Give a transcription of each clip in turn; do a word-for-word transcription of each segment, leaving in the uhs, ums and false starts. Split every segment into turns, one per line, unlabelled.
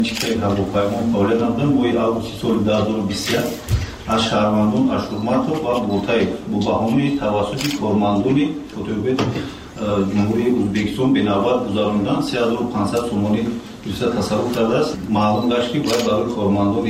که هواپیما فعالیت نمودن ماه آگوست سال دو هزار و بیست و یک از شهروندان اشورماتوف و بولتايف با بهانه توسط کارمندان فوتوبت جمهوری ازبکستان به نوبت گذراندن سه هزار و پانصد سومانی ریاست تصرف کرده است. معلوم گشت که باید برای کارمندان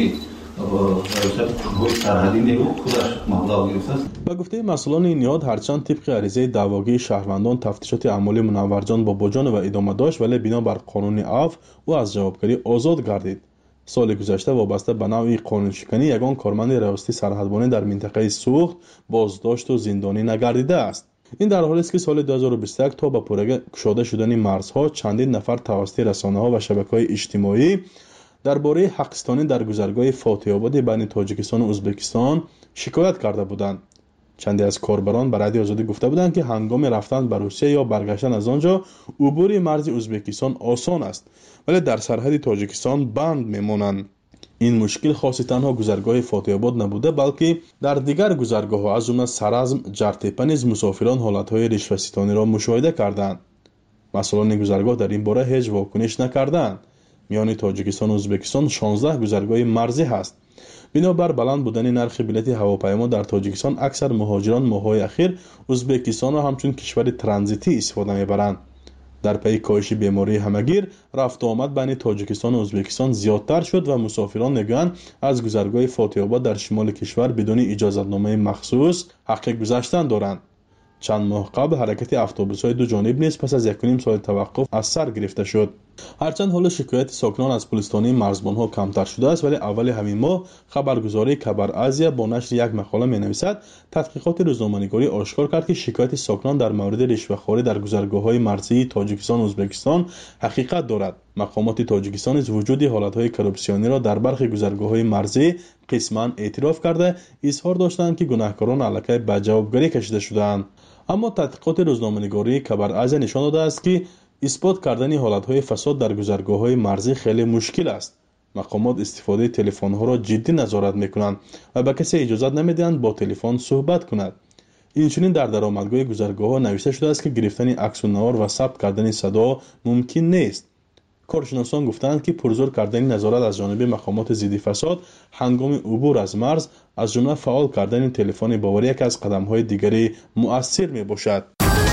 ریاست شورای سرحدی نیرو خودش مبلغ گرفته است.
با گفته مسئولان این نهاد هرچند طبق عریضه دعواگی شهروندان تفتیشات اموال منورجان با بوجان و ادامه داشت، ولی بنابر قانون عفو او از جوابگری آزاد گردید. سال گذشته وابسته به نوع قانونشکنی یگان کارمند ریاستی سرحدبانی در منطقه سوخت بازداشت و زندانی نگردیده است. این در حالی است که سال دو هزار و بیست و یک تا به پورگی گشوده شدن مرزها چندین نفر توسط رسانه‌ها و شبکه‌های اجتماعی درباره حقستانی در گذرگاه فاتح آباد بین تاجیکستان و ازبکستان شکایت کرده بودند. چندی از کاربران به رادیو آزادی گفته بودند که هنگام رفتن به روسیه یا برگشتن از آنجا عبور مرز ازبکستان آسان است، ولی در سرحد تاجیکستان بند میمانند. این مشکل خاصی تنها گذرگاه فاتح آباد نبوده، بلکه در دیگر گذرگاه‌ها از جمله سرازم، جرتپه نیز مسافران حالت‌های رشوه‌ستانی را مشاهده کردند. مسئولان گذرگاه در این باره هیچ واکنش نکردند. میان تاجیکستان و ازبکستان شانزده گذرگاه مرزی هست. بنابر بلند بودن نرخ بلیط هواپیما در تاجیکستان اکثر مهاجران ماه‌های اخیر ازبکستان را همچون کشور ترانزیتی استفاده می‌برند. در پی کاهش بیماری همگیر رفت و آمد بین تاجیکستان و ازبکستان زیادتر شد و مسافران میگویند از گذرگاه فاتح آباد در شمال کشور بدون اجازه‌نامه مخصوص حق گذشتن دارند. چند ماه قبل حرکت اتوبوس‌های دو جانب نیز پس از یک و نیم سال توقف از سر گرفته شد. هرچند حال شکایت ساکنان از پلیس‌تانی مرزبان‌ها کمتر شده است، ولی اول همین ماه خبرگزاری خبر آزیا با نشر یک مقاله می‌نویسد تحقیقات روزنامه‌نگاری آشکار کرد که شکایت ساکنان در مورد رشوه‌خواری در گذرگاه‌های مرزی تاجیکستان و ازبکستان حقیقت دارد. مقامات تاجیکستان از وجود حالت‌های کورپسیونی را در برخی گذرگاه‌های مرزی قسماً اعتراف کرده اظهار داشتند که گناهکاران علیه به جوابگری کشیده شدند. اما تحقیقات روزنامه‌نگاری خبر آزیا نشان داده است که اثبات کردن حالت‌های فساد در گذرگاه‌های مرزی خیلی مشکل است. مقامات استفاده تلفن‌ها را جدی نظارت می‌کنند و به کسی اجازه نمی‌دهند با تلفن صحبت کند. اینچنین در درآمدگاه گذرگاه‌ها نوشته شده است که گرفتن عکس و نوار و ثبت کردن صدا ممکن نیست. کارشناسان گفتند که پرزور کردن نظارت از جانب مقامات ضد فساد هنگام عبور از مرز از جمله فعال کردن تلفن باوری یک از قدم‌های دیگری مؤثر می‌باشد.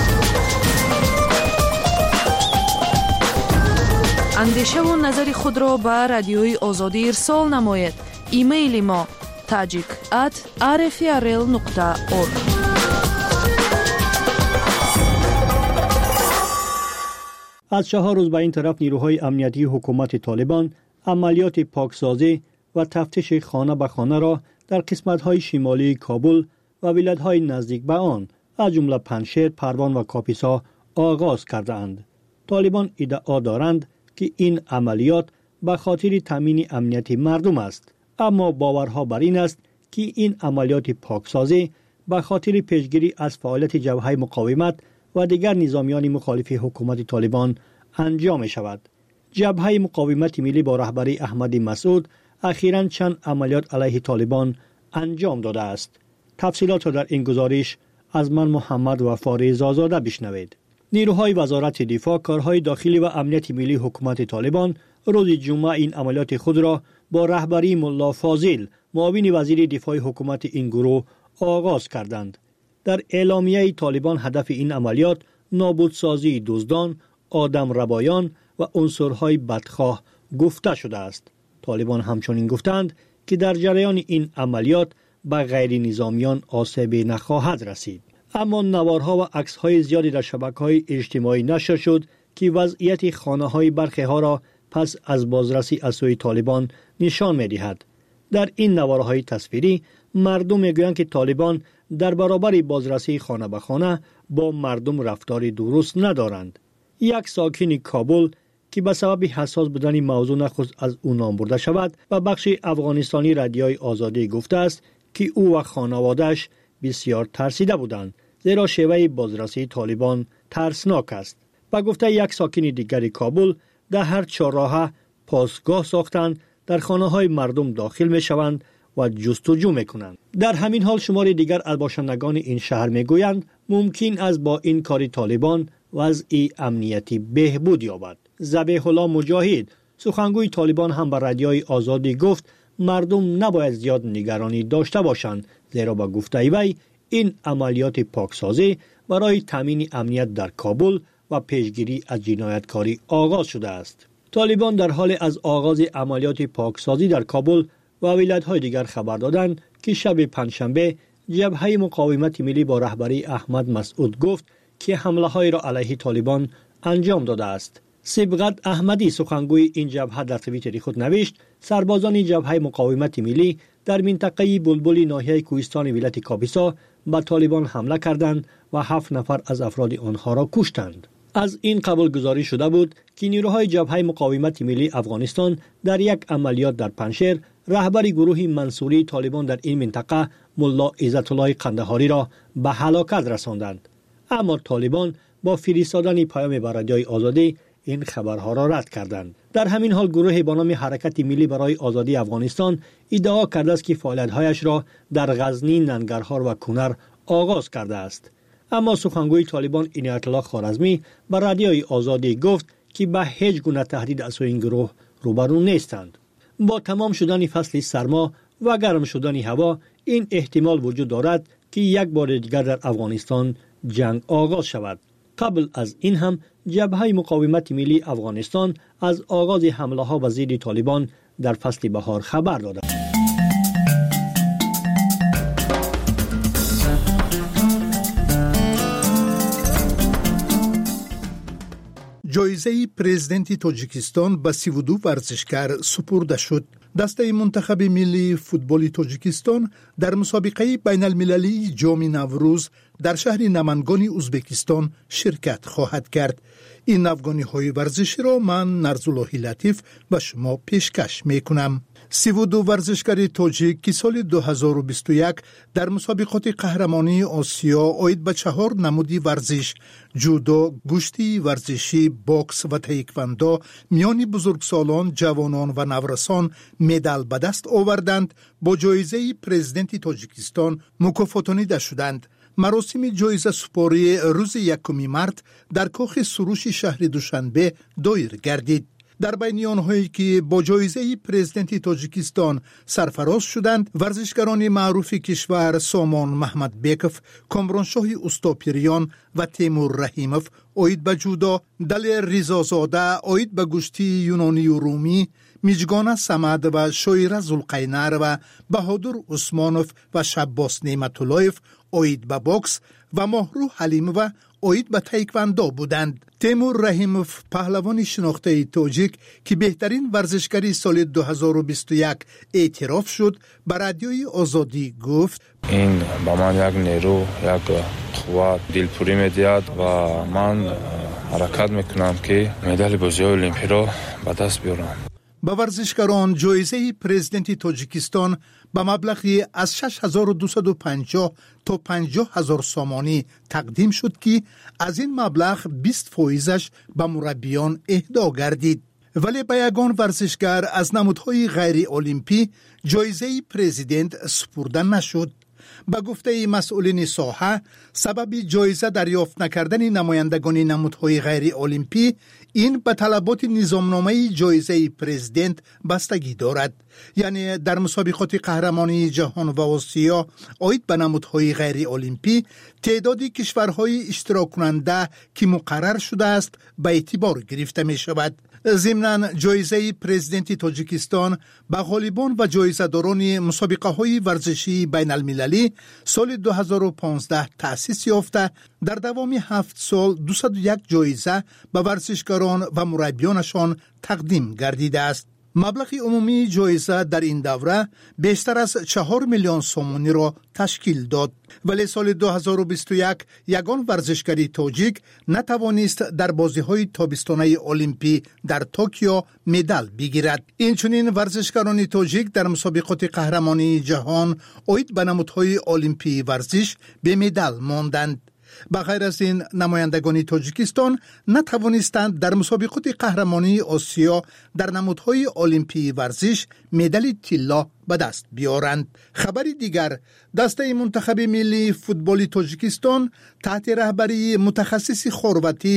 اندیشه و نظر خود را به رادیوی آزادی ارسال نمایید. ایمیل ما tajik at r f r l nokta org.
از چهار روز به این طرف نیروهای امنیتی حکومت طالبان عملیات پاکسازی و تفتیش خانه به خانه را در قسمت‌های شمالی کابل و ولایت‌های نزدیک به آن از جمله پنجشیر، پروان و کاپیسا آغاز کرده‌اند. طالبان ادعا دارند که این عملیات به خاطر تامین امنیت مردم است، اما باورها بر این است که این عملیات پاکسازی به خاطر پیشگیری از فعالیت جبهه مقاومت و دیگر نظامیان مخالف حکومت طالبان انجام شود. جبهه مقاومت ملی با رهبری احمد مسعود اخیراً چند عملیات علیه طالبان انجام داده است. تفصیلات را در این گزارش از من محمد وفاری زازاده بشنوید. نیروهای وزارت دفاع، کارهای داخلی و امنیت ملی حکومت طالبان روز جمعه این عملیات خود را با رهبری ملا فاضل، معاون وزیر دفاع حکومت این گروه آغاز کردند. در اعلامیه طالبان هدف این عملیات نابودسازی دزدان، آدم ربایان و عنصرهای بدخواه گفته شده است. طالبان همچنین گفتند که در جریان این عملیات به غیر نظامیان آسیب نخواهد رسید. اما نوارها و عکس‌های زیادی در شبکه‌های اجتماعی نشر شد که وضعیت خانه‌های برخی ها را پس از بازرسی از سوی طالبان نشان می‌دهد. در این نوارهای تصویری مردم میگویند که طالبان در برابر بازرسی خانه به خانه با مردم رفتار درست ندارند. یک ساکن کابل که به سبب حساس بودن موضوع نخست از او نام برده شود و بخش افغانستانی رادیوی آزادی گفته است که او و خانواده‌اش بسیار ترسیده بودند، زیرا شیوه بازرسی طالبان ترسناک است. و گفته یک ساکن دیگر کابل در هر چهارراه پاسگاه ساختند، در خانه‌های مردم داخل می‌شوند و جستجو می‌کنند. در همین حال شماری دیگر از باشندگان این شهر می‌گویند ممکن است با این کار طالبان وضع امنیتی بهبود یابد. ذبیح الله مجاهد، سخنگوی طالبان هم به رادیوی آزادی گفت مردم نباید زیاد نگرانی داشته باشند، زیرا به گفته وی این عملیات پاکسازی برای تامین امنیت در کابل و پیشگیری از جنایتکاری آغاز شده است. طالبان در حال از آغاز عملیات پاکسازی در کابل و ولایت‌های دیگر خبر دادند که شب پنجشنبه جبهه مقاومت ملی با رهبری احمد مسعود گفت که حمله‌های را علیه طالبان انجام داده است. سبقت احمدی سخنگوی این جبهه در توییتر خود نوشت سربازان جبهه مقاومت ملی در منطقه بلبل ناحیه کوهستان ولایت کاپیسا به طالبان حمله کردند و هفت نفر از افراد آنها را کشتند. از این قبل گزارش شده بود که نیروهای جبهه مقاومت ملی افغانستان در یک عملیات در پنشیر رهبر گروه منصوری طالبان در این منطقه ملا عزت الله قندهاری را به هلاکت رساندند. اما طالبان با فرستادن پیام به رادیوی آزادی این خبرها را رد کردند. در همین حال گروه با نام حرکت ملی برای آزادی افغانستان ادعا کرده است که فعالیت‌هایش را در غزنی، ننگرهار و کنر آغاز کرده است. اما سخنگوی طالبان عنایت الله خوارزمی به رادیوی آزادی گفت که به هیچ گونه تهدید از این گروه روبرو نیستند. با تمام شدن فصل سرما و گرم شدن هوا این احتمال وجود دارد که یک بار دیگر در افغانستان جنگ آغاز شود. قبل از این هم جبهه مقاومت ملی افغانستان از آغاز حمله ها به ضد طالبان در فصل بهار خبر داده.
جایزه پرزیدنت تاجیکستان به سی و دو ورزشکار سپرده شد. دسته منتخب ملی فوتبال تاجیکستان در مسابقه بین المللی جام نوروز در شهر نمنگان ازبکستان شرکت خواهد کرد. این افغانی های ورزشی را من نرزالله لطیف به شما پیشکش می کنم. سی و دو ورزشکار تاجیک که سال دو هزار و بیست و یک در مسابقات قهرمانی آسیا آید به چهار نمودی ورزش جودو، گشتی ورزشی، باکس و تایکواندو میان بزرگسالان، جوانان و نورسان مدال به دست آوردند، با جایزه پرزیدنت تاجیکستان مکافاتانیده شدند. مراسم جایزه سپاری روز یکم مارس در کاخ سروش شهر دوشنبه دایر گردید. در بین آنهایی که با جایزه پرزیدنت تاجیکستان سرفراز شدند، ورزشکاران معروف کشور سامان محمد بیکوف، کامرانشاه استاپیریان و تیمور رحیموف آید به جودو، دل ریزازاده آید به گشتی یونانی و رومی، میجگان سمد و شایره زلقینر و بهادر عثمانوف و شباس نعمتاللهیف آید به باکس و ماهرو حلیم و آید به تایکواندو بودند. تیمور رحیموف پهلوان شناخته تاجیک که بهترین ورزشکاری سال دو هزار و بیست و یک اعتراف شد، به رادیوی آزادی گفت
این با من یک نیرو، یک قوت دلپوری میدهد و من حرکت میکنم که مدال بازی المپیک را به دست بیارم.
به ورزشکاران جایزه پرزیدنت تاجیکستان به مبلغی از شش هزار و دویست و پنجاه تا پنجاه هزار سامانی تقدیم شد که از این مبلغ بیست فایزش به مربیان اهدا گردید. ولی به یگان ورزشکار از نمودهای غیر المپی جایزه پرزیدنت سپرده نشد. به گفته مسئولین ساحه، سبب جایزه دریافت نکردن نمایندگان نمودهای غیر المپی این به طلبات نظامنامه جایزه پرزیدنت بستگی دارد. یعنی در مسابقات قهرمانی جهان و آسیا آید به نمودهای غیر المپی تعدادی کشورهای اشتراک کننده که مقرر شده است به اعتبار گرفته می شود. ضمناً جایزه پرزیدنت تاجیکستان به غالبان و جایزه داران مسابقه های ورزشی بین المللی سال دو هزار و پانزده تأسیس یافته در دوام هفت سال دویست و یک جایزه به ورزشکاران و مربیانشان تقدیم گردیده است. مبلغ عمومی جایزه در این دوره بیشتر از چهار میلیون سومانی را تشکیل داد. ولی سال دو هزار و بیست و یک یگان ورزشکاری تاجیک نتوانست در بازی‌های تابستانه المپی در توکیو مدال بگیرد. اینچنین ورزشکاران تاجیک در مسابقات قهرمانی جهان آید به نمودهای المپی ورزش به مدال ماندند. بغیر از این نمایندگان تاجیکستان نتوانستند در مسابقات قهرمانی آسیا در نمودهای المپی ورزش مدال طلا به دست بیارند. خبر دیگر، دسته منتخب ملی فوتبال تاجیکستان تحت رهبری متخصص خرواتی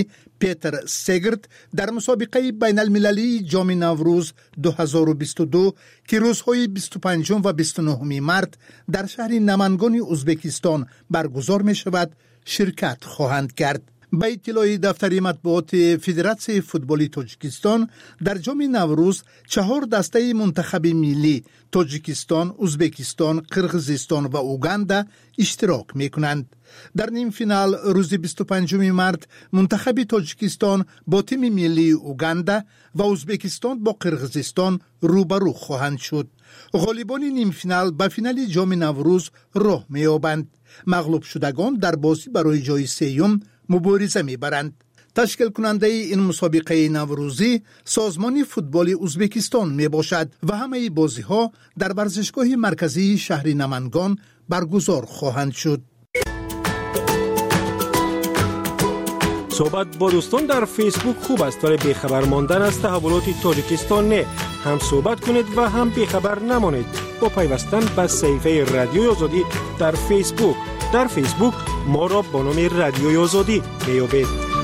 پیتر سگرت در مسابقه بین المللی جام نوروز دو هزار و بیست و دو که روزهای بیست و پنجم و بیست و نهم مارس در شهر نمنگان ازبکستان برگزار می شود شرکت خواهند کرد. به اطلاع دفتر مطبوعات فدراسیون فوتبال تاجیکستان در جام نوروز چهار دسته منتخب ملی تاجیکستان، ازبکستان، قرقیزستان و اوگاندا اشتراک می کنند. در نیم فینال روز بیست و پنجم مارس منتخب تاجیکستان با تیم ملی اوگاندا و ازبکستان با قرقیزستان روبرو خواهند شد. غالبان نیم فینال به فینال جام نوروز راه می‌یابند. مغلوب شدگان در بازی برای جای سوم مبارزه می‌برند. تشکیل کننده این مسابقه نوروزی سازمان فوتبال ازبکستان می باشد و همه بازی ها در ورزشگاه مرکزی شهر نمنگان برگزار خواهند شد.
صحبت با دوستان در فیسبوک خوب است ولی بیخبر ماندن از تحولات تاجیکستان نه. هم صحبت کنید و هم بیخبر نمانید با پیوستن به صفحه رادیوی آزادی در فیسبوک. در فیسبوک ما را با نام رادیوی آزادی میابید.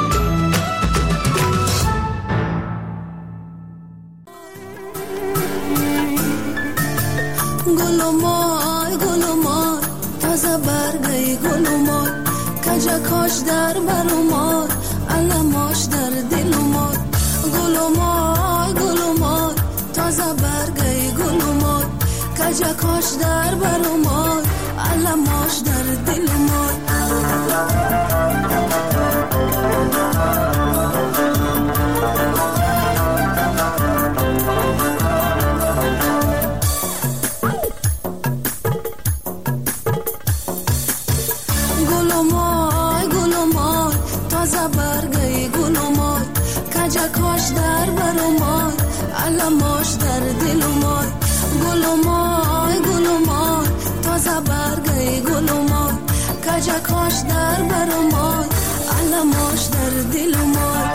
گلومای گلومای تازه برگی گلومای کجا کاش در برومای علماش در دلومای گلومای گلومای تازه برگی گلومای کجا کاش در برومای علماش در دلومای کاش در برامای علماش در دلمای گلومای گلومای تازه برگی گلومای کجا کاش در برامای علماش در دلمای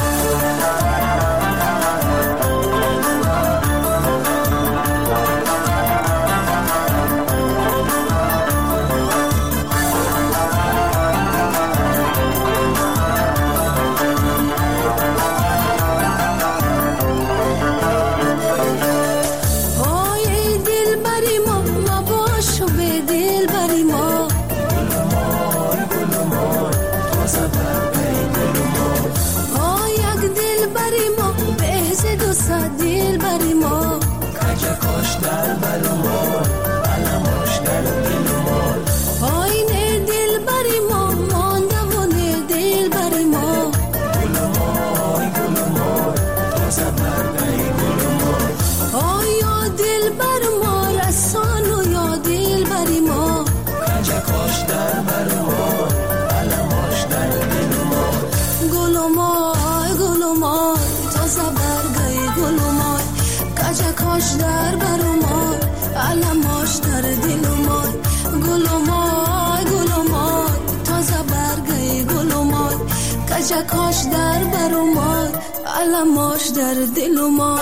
دل بری ما کجا کاش در برومای علماش در دلمای آینه دل بری ما ماندمونه دل بری ما گلومای گلومای تازه برگی گلومای آیا دل بر ما رسانو یا دل بری ما کجا کاش در برومای علماش در دلمای گلومای گلومای تازه برگی گلومای کجا کاش در برومای علماش در دلمای گلومای گلومای تازه برگی گلومای کجا کاش در برومای علماش در دلمای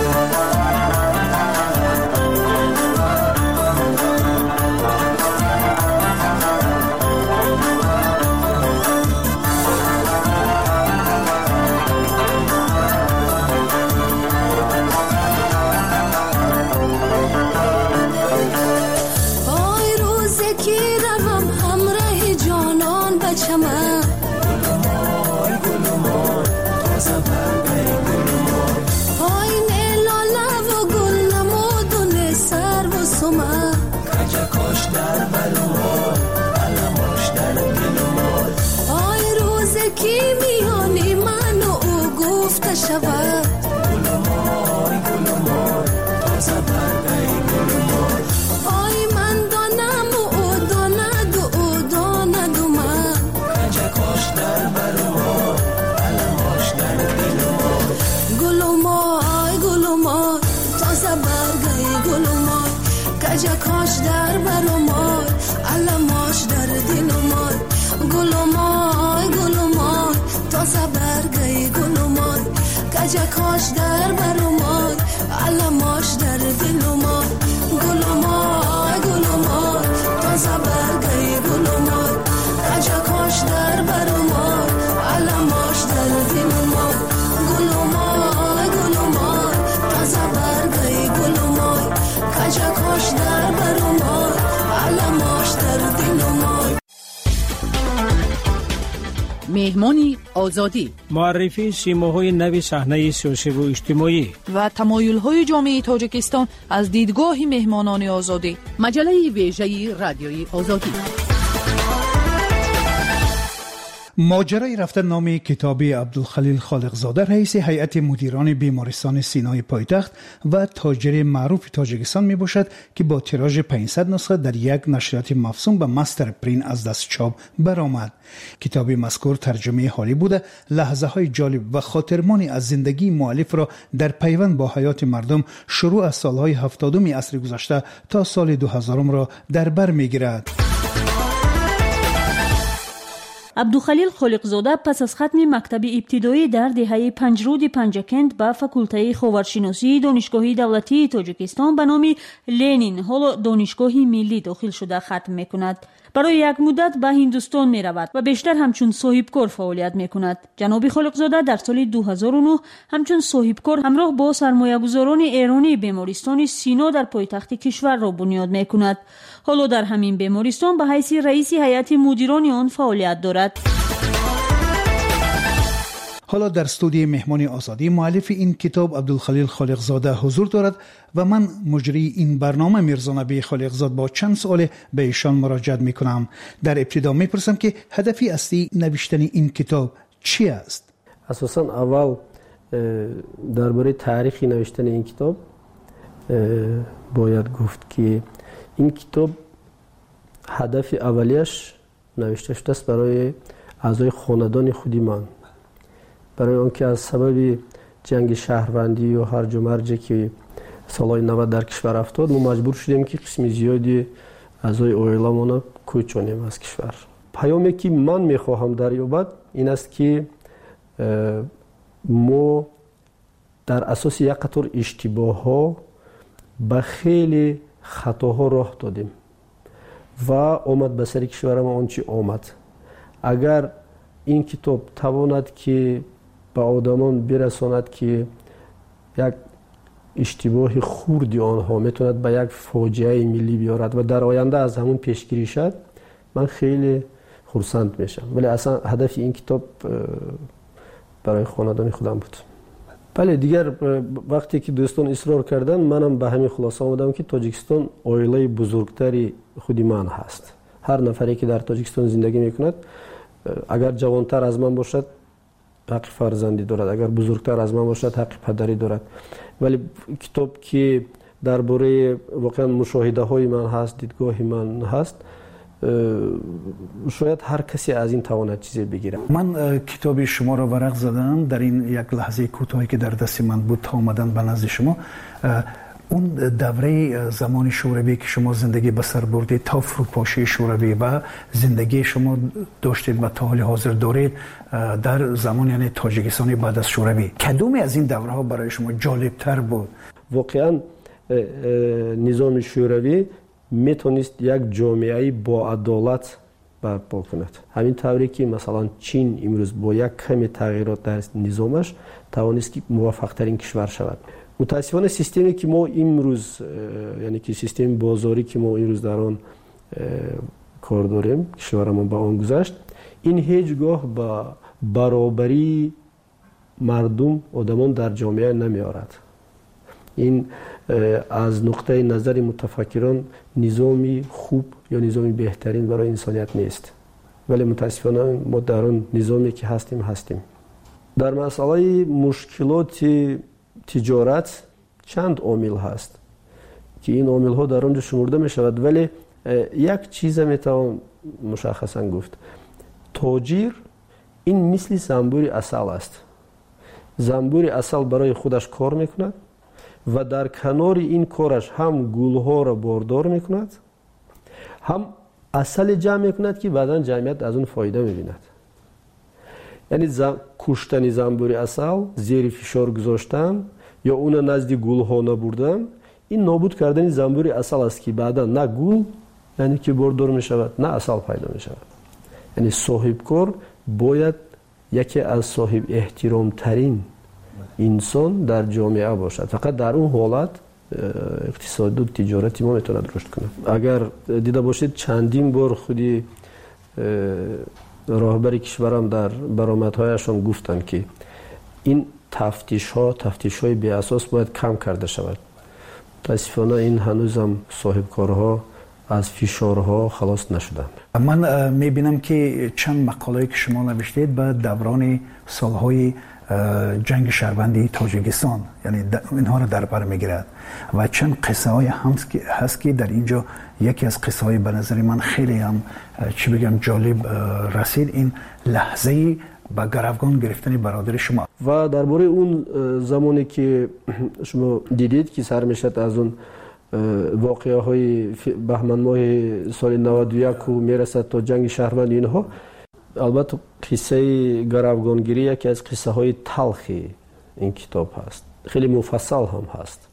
در برومای علماش در دلمای آی روز کی میانی من و او گفته شود گلومای گلومای تازه برگی گلومای آی من دانم و او داند و او داند و من کجا کاش در برومای علماش در دلمای گلومای گلومای تازه برگی گلومای کجا کاش در برومای علماش در دلمای گلومای گلومای تازه برگی گلومای کجا کاش در برومای علماش در دلمای گلومای گلومای تازه برگی گلومای کجا کاش در برومای علماش در دلمای
مهمانی آزادی،
معرفی سیماهای نوی صحنه سیاسی و اجتماعی
و تمایل‌های جامعه تاجیکستان از دیدگاه مهمانان آزادی.
مجله ویژه رادیوی آزادی.
ماجرای رفتن نام کتابی عبدالخلیل خالقزاده رئیس هیئت مدیران بیمارستان سینای پایتخت و تاجر معروف تاجیکستان می باشد که با تیراژ پانصد نسخه در یک نشریات مفصول به مستر پرین از دست چاپ برآمد. کتاب مذکور ترجمه حالی بوده، لحظه های جالب و خاطرمانی از زندگی مؤلف را در پیوند با حیات مردم شروع از سالهای هفتادم عصر گذشته تا سال دو هزارم را در بر می گیرد.
عبدالخلیل خالقزاده پس از ختم مکتب ابتدایی در دهه پنجرود پنجکند به فاکولته خاورشناسی دانشگاه دولتی تاجیکستان به نام لنین حالا دانشگاه ملی داخل شده ختم میکند. برای یک مدت به هندوستان می رود و بیشتر همچون صاحبکار فعالیت می کند. جناب خالقزاده در سال دو هزار و نه همچون صاحبکار همراه با سرمایه‌گذاران ایرانی بیمارستان سینا در پایتخت کشور را بنیاد می کند. حالا در همین بیمارستان به حیث رئیس هیئت مدیران آن فعالیت دارد.
حالا در استودیوی مهمانی آزادی مؤلف این کتاب عبدالخلیل خالقزاده حضور دارد و من مجری این برنامه میرزا نبی خالقزاده با چند سوال به ایشان مراجعه میکنم. در ابتدا میپرسم که هدفی اصلی نوشتن این کتاب چی است؟
اساساً اول درباره تاریخ نوشتن این کتاب باید گفت که این کتاب هدف اولیش نوشته شده است برای اعضای خاندان خودی من، برای آنکه از سبب جنگ شهروندی و هرج و مرج که سالهای نود در کشور افتاد ما مجبور شدیم که قسم زیادی اعضای عائله‌مان را کوچانیم از کشور. پیامی که من میخواهم دریابد این است که ما در اساس یک قطار اشتباه ها به خیلی خطاها راه دادیم و آمد به سر کشور ما آنچه آمد. اگر این کتاب تواند که به آدمان برساند که یک اشتباه خوردی آنها میتوند به یک فاجعه ملی بیارد و در آینده از همون پیشگیری شد، من خیلی خرسند میشم. ولی اصلا هدف این کتاب برای خاندان خودم بود. بله دیگر وقتی که دوستان اصرار کردن منم به همین خلاصه آمدم که تاجیکستان عائله بزرگتری خودی من هست. هر نفری که در تاجیکستان زندگی میکند اگر جوانتر از من باشد حق فرزندی دارد، اگر بزرگتر از من باشد حق پدری دارد. ولی کتاب که درباره واقعا مشاهده های من هست، دیدگاه من هست، شاید هر کسی از این تواند چیزی بگیره.
من کتاب شما را ورق زدم در این یک لحظه کوتاهی که در دست من بود تا آمدن به نزد شما. اون دوره زمان شوروی که شما زندگی به سر بردید تا فروپاشی شوروی و زندگی شما داشتید و تا حال حاضر دارید در زمان یعنی تاجیکستان بعد از شوروی، کدومی از این دوره ها برای شما جالب تر بود؟
واقعا نظام شوروی میتونست یک جامعه با عدالت برپا کند. همین طوری که مثلا چین امروز با یک کمی تغییرات در نظامش توانست که موفق ترین کشور شود. متاسفانه سیستمی که ما امروز یعنی که سیستم بازاری که ما امروز در آن کار داریم، کشورمون با آن گذشت، این هیچگاه با برابری مردم آدمان در جامعه نمیارد. این از نقطه نظر متفکران نظامی خوب یا نظامی بهترین برای انسانیت نیست. ولی متاسفانه ما در آن نظامی که هستیم هستیم. در مسئله مشکلات تجارت چند عامل هست که این عامل ها در آنجا شمرده می شود، ولی یک چیز می توان مشخصا گفت. تاجر این مثل زنبور عسل است. زنبور عسل برای خودش کار می کند و در کنار این کارش هم گل ها را باردار می کند، هم عسل جمع می کند که بعدا جمعیت از اون فایده می بیند. یعنی زم... کشتن زنبور عسل، زیر فشار گذاشتن یا اون نزد گل ها نبردن، این نابود کردن زنبور عسل است که بعدا نه گل یعنی که باردار می شود نه عسل پیدا می شود. یعنی صاحب کار باید یکی از صاحب احترام ترین انسان در جامعه باشد. فقط در اون حالت اقتصاد و تجارتی ما میتواند رشد کنه. اگر دیده باشید چندین بار خودی راهبر کشورم در برآمدهایشان گفتند که این تفتیش ها تفتیش های بی اساس باید کم کرده شود. متاسفانه این هنوز هم صاحب کارها از فشارها خلاص نشدند.
من میبینم که چند مقاله که شما نوشتید به دوران سالهای جنگ شهروندی تاجیکستان، یعنی اینها رو در بر میگیرد و چند قصه های هست که در اینجا یکی از قصه های به نظر من خیلی هم چی بگم جالب رسید، این لحظه با گروگان گرفتن برادر شما.
و درباره اون زمانی که شما دیدید که سر میشد از اون واقعه های بهمن ماه سال نود و یک و میرسد تا جنگ شهروند اینها، البته قصه گروگانگیری یکی از قصه های تلخی این کتاب هست، خیلی مفصل هم هست.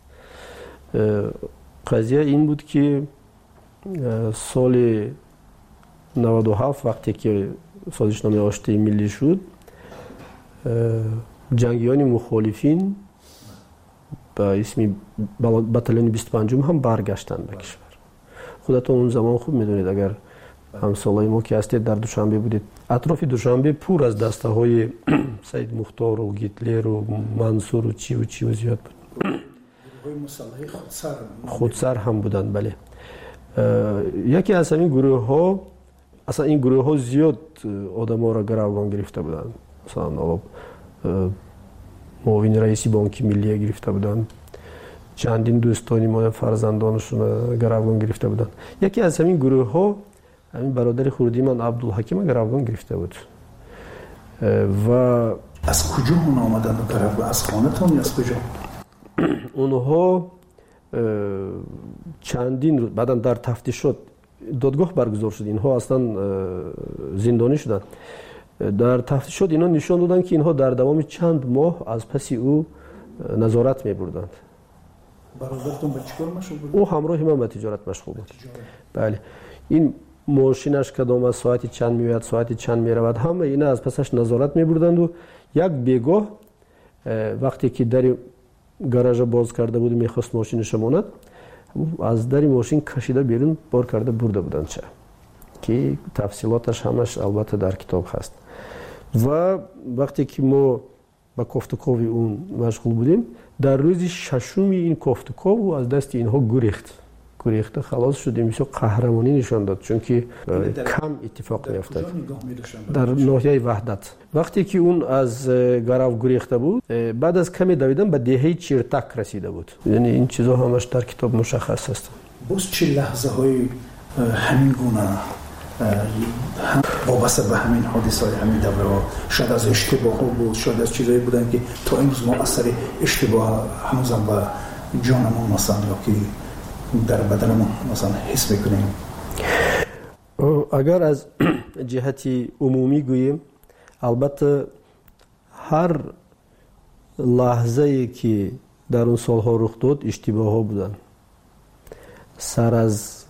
قضیه این بود که سال نود و هفت وقتی که سازشنامه آشتی ملی شد، جنگیان مخالفین با اسم باتالون بیست و پنج هم برگشتند به کشور. خودتون اون زمان خوب میدونید، اگر همسالای ما که هستید در دوشنبه بودید، اطراف دوشنبه پر از دسته های سید مختار و گیتلر و منصور و چی و چی و زیاد بود. خودسر خودسر هم بودند. بله. یکی از این گروه ها، اصلا این گروه ها زیاد آدم ها را گروگان گرفته بودند. مثلا معاون رئیسی بانک ملی گرفته بودند، چندین دوستانی ما فرزندانشون گروگان گرفته بودند. یکی از همین گروه ها همین برادر خردی من عبدالحکیم گروگان گرفته بود. و
از کجا اون آمدن به گروگان؟ از خانه‌تون یا از کجا؟
اونها چندین روز بعداً در تفتیشات دادگاه برگزار شد، اینها اصلا زندانی شدند. در تفتیشات اینا نشان دادن که اینها در دوام چند ماه از پس او نظارت می‌بردند.
برادرتون به چیکار مشغول بود؟
او همراه من به تجارت مشغول بود. بله. این ماشینش کدام از ساعتی چند میاد، ساعتی چند میرود، همه اینا از پسش نظارت می‌بردند و یک بیگاه وقتی که در گاراژ باز کرده بود می‌خواست ماشینش بماند، از در ماشین کشیده بیرون بار کرده برده بودند چه که تفصیلاتش همش البته در کتاب هست. و وقتی که ما با کوفتکوی اون مشغول بودیم، در روز ششم این کوفتکو از دست اینها گریخت گریخته خلاص شدیم. میشه قهرمانی نشان داد، چون که کم اتفاق میافتاد در ناحیه وحدت. وقتی که اون از گرو گریخته بود، بعد از کمی دویدن به دهه چیرتک رسیده بود. یعنی این چیزا همش در کتاب مشخص هست.
باز چه لحظه های همین گونه هم وابسته به همین حادثه های همین دوره ها، شاید از اشتباه ها بود، شاید از چیزایی بودن که تا امروز ما اثر اشتباه هنوزم به جانمون مثلا یا که در بدنمون مثلا حس میکنیم.
اگر از جهتی عمومی گوییم، البته هر لحظه ای که در اون سالها رخ داد اشتباه ها بودن. سر از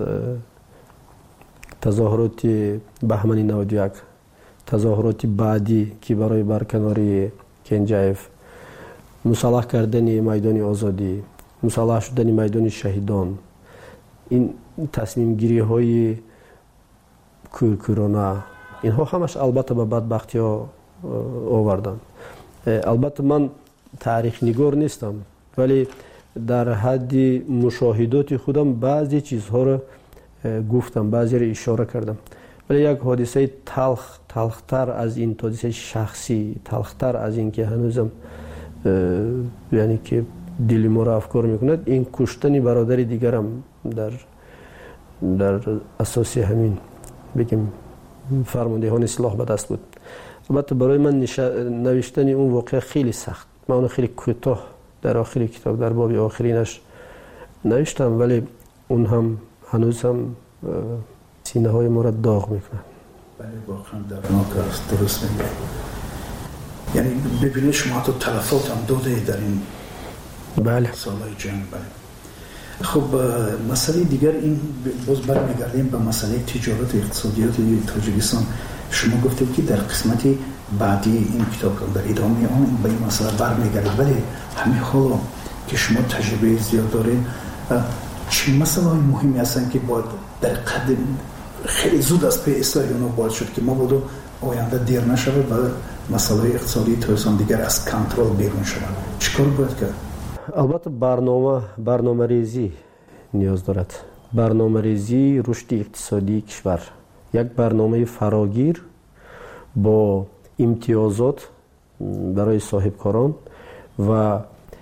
تظاهرات بهمن نود و یک، تظاهرات بعدی که برای برکناری کنجایف، مسلح کردن میدان آزادی، مسلح شدن میدان شهیدان، این تصمیم گیری های کورکورانه، اینها همش البته به بدبختی ها آوردن. البته من تاریخ نگار نیستم، ولی در حد مشاهدات خودم بعضی چیزها رو گفتم، بعضی رو اشاره کردم. ولی یک حادثه تلخ تلختر از این، حادثه شخصی تلختر از این که هنوزم یعنی که دل ما را افکار میکند، این کشتن برادر دیگرم در در اساس همین بگم فرماندهان سلاح به دست بود. البته برای من نوشتن اون واقعه خیلی سخت، من اون خیلی کوتاه در آخر کتاب در باب آخرینش نوشتم، ولی اون هم هنوز هم سینه های ما را داغ میکنه.
بله واقعا دردناک است، درست میگه. یعنی ببینید شما حتی تلفات هم داده در این
بله
سالهای جنگ. بله. خب مسئله دیگر این، باز برمیگردیم به مسئله تجارت اقتصادیات تاجیکستان. شما گفتید که در قسمت بعدی این کتاب در ادامه آن به این مسئله برمیگردید، ولی همین حالا که شما تجربه زیاد دارین، چه مسئله های مهمی هستن که باید در قدم خیلی زود از پی اصلاح اونا باید شد که ما باید آینده دیر نشود و مسئله اقتصادی تورستان دیگر از کنترل بیرون شود. چیکار باید کرد؟
البته برنامه برنامه ریزی نیاز دارد. برنامه ریزی رشد اقتصادی کشور، یک برنامه فراگیر با امتیازات برای صاحبکاران و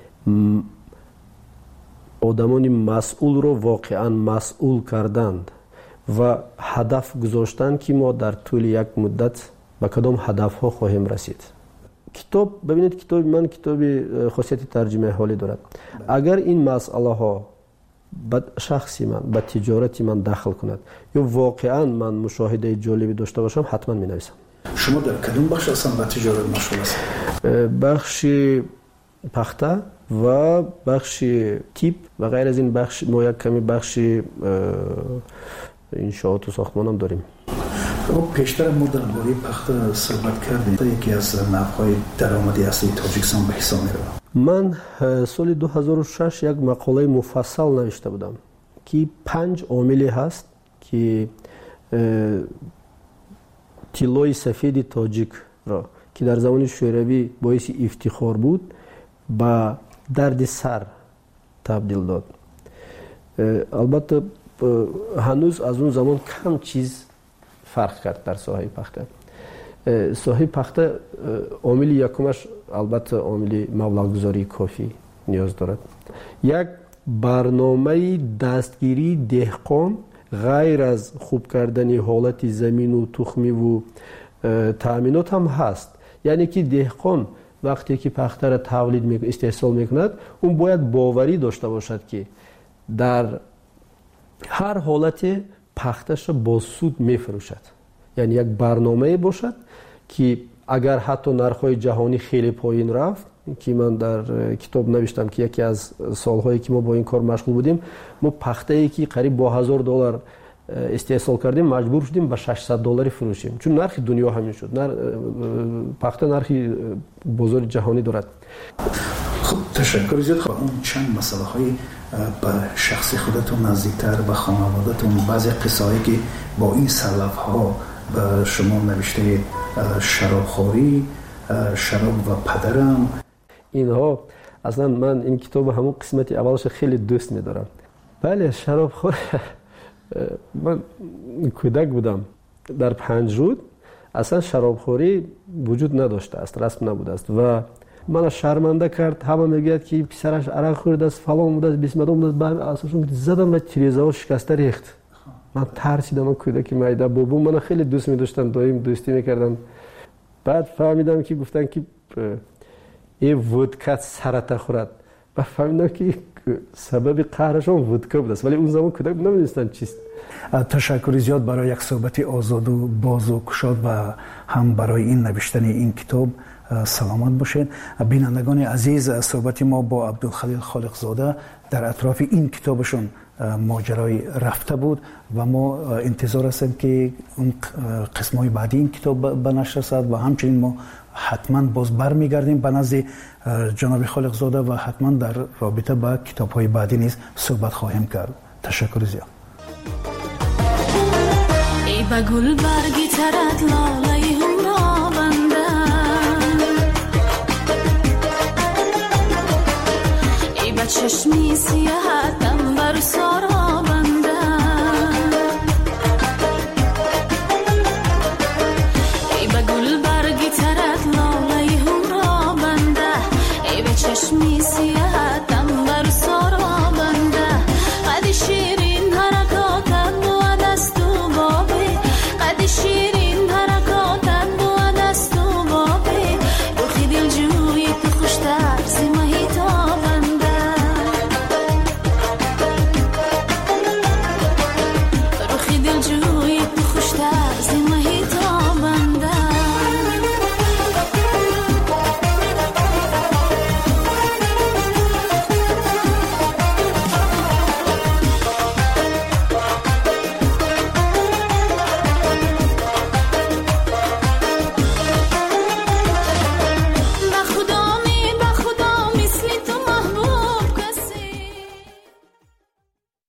آدمان مسئول رو واقعا مسئول کردند و هدف گذاشتند که ما در طول یک مدت به کدام هدف ها خواهیم رسید. کتاب ببینید، کتاب من کتاب خاصیت ترجمه حالی دارد. اگر این مسئله ها به شخصی من، به تجارتی من دخل کند یا واقعا من مشاهده جالبی داشته باشم، حتما می نویسم.
شما در کدوم بخش اصلا به تجارت مشغول هستید؟
بخش پخته و بخش تیپ و غیر از این بخش، ما یک کمی بخش انشاءات و ساختمان هم داریم.
پیشتر ما درباره پخته صحبت کردیم. یکی از نحوهای درآمدی اصلی تاجیکستان به حساب می‌رود.
من سال دو هزار و شش یک مقاله مفصل نوشته بودم که پنج عاملی هست که طلای سفید تاجیک را که در زمان شوروی باعث افتخار بود به درد سر تبدیل داد. البته هنوز از اون زمان کم چیز فرق کرد در ساحه پخته. ساحه پخته عامل یکمش البته عامل مبلغ گذاری کافی نیاز دارد. یک برنامه دستگیری دهقان غیر از خوب کردن حالت زمین و تخمی و تأمینات هم هست. یعنی که دهقان وقتی که پخته را تولید می استحصال میکند، اون باید باوری داشته باشد که در هر حالت پختش را با سود میفروشد. یعنی یک برنامه باشد که اگر حتی نرخ‌های جهانی خیلی پایین رفت، که من در کتاب نوشتم که یکی از سالهایی که ما با این کار مشغول بودیم، ما پخته‌ای که قریب با هزار دلار استحصال کردیم مجبور شدیم به ششصد دلاری فروشیم، چون نرخ دنیا همین شد. نر... پخته نرخی بازار جهانی دارد.
خب تشکر زیاد. خب اون چند مسئله های به شخصی خودتون نزدیکتر، به خانواده‌تون، بعضی قصه‌ای که با این سلف ها به شما نوشته، شرابخوری، شراب و پدرم،
اینها اصلا من این کتاب همون قسمت اولش خیلی دوست می‌دارم. بله، شرابخور. من کودک بودم در پنجرود اصلا شرابخوری وجود نداشته است، رسم نبوده است و من شرمنده کرد. همه میگید که پسرش عرق خورده است، فلان بوده است، بیسمدام بوده است. اساساً زدم و تریزه‌ها شکسته ریخت. من ترسیدم. من کودک میده بابا من خیلی دوست می‌داشتم، دایم دوستی می‌کردم. بعد فهمیدم که گفتن که این ودکا سرطان خورد. و فهمیدم که سبب قهرشان ودکا بود است، ولی اون زمان کودک نمی‌دونستن چیست.
تشکر زیاد برای یک صحبت آزاد و باز و گشاد و هم برای این نوشتن این کتاب. سلامت باشید. بینندگان عزیز، صحبت ما با عبدالخلیل خالقزاده در اطراف این کتابشون ماجرای رفته بود و ما انتظار هستیم که اون قسمای بعدی این کتاب به نشر رسد و همچنین ما حتما باز برمیگردیم به نزد جناب خالقزاده و حتما در رابطه با کتاب‌های بعدی نیز صحبت خواهیم کرد. تشکر زیاد.
ای با گل برگی ترد لاله همراه بنده، ای با چشمی سیاهتم برسا